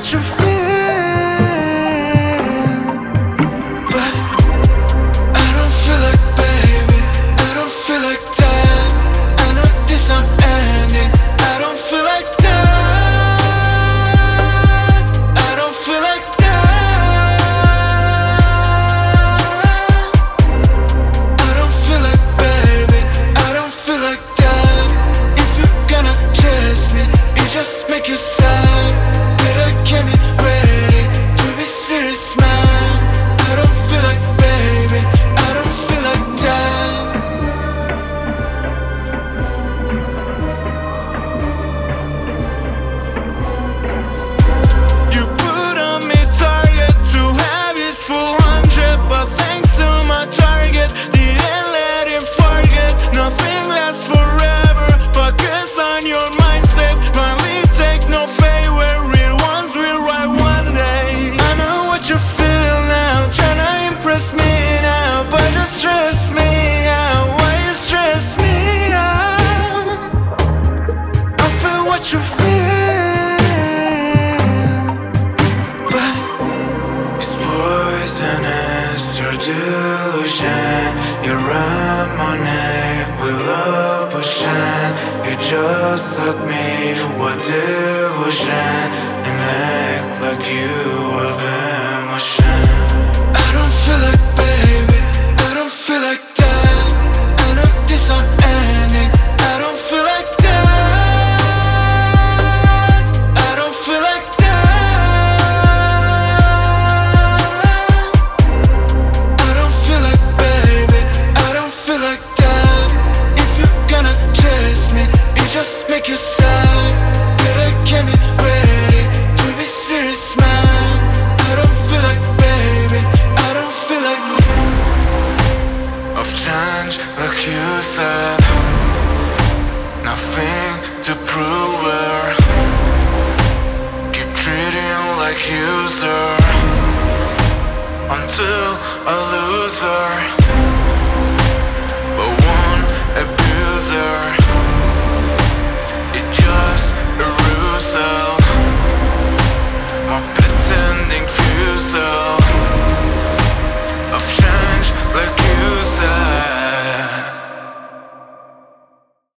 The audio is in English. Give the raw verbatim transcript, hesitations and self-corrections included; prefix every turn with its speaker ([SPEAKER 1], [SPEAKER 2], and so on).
[SPEAKER 1] what you feel, but I don't feel like, baby, I don't feel like that. I know this I'm ending, I don't feel like that. I don't feel like that. I don't feel like, baby, I don't feel like that. If you're gonna chase me, it just make you sad. Better get me ready to be serious, man. I don't feel like, baby, I don't feel like that. You put on me target to have his full hundred, but thanks to my target, didn't let him forget. Nothing lasts forever, focus on your mindset. Finally take no favor, real ones will ride one day. I know what you feel now, tryna impress me now, but you stress me out. Why you stress me out? I feel what you feel, but it's poisonous, your delusion. You're around my neck with love pushing. You just suck me, what devotion, and act like you have emotion. I don't feel like, baby, I don't feel like that. I know this I'm ending, I don't feel like that. I don't feel like that. I don't feel like, baby, I don't feel like that. If you're gonna chase me, it just make you sad. Better get me ready to be serious, man. I don't feel like, baby, I don't feel like I've changed like you said. Nothing to prove her. Keep treating you like user until I lose her.